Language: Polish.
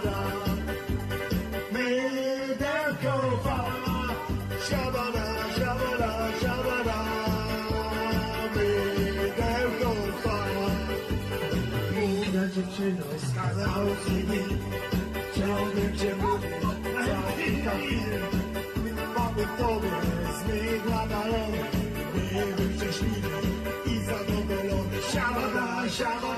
siabada. Mydełko fala, siabada, siabada, siabada. Mydełko fala. Młoda dziewczyno, skazał ci mi, ciągle cię mówię, za chwilę. Mamy tobie z mych lat, my byli szczęśliwi i zadowoleni. Siabada, siabada.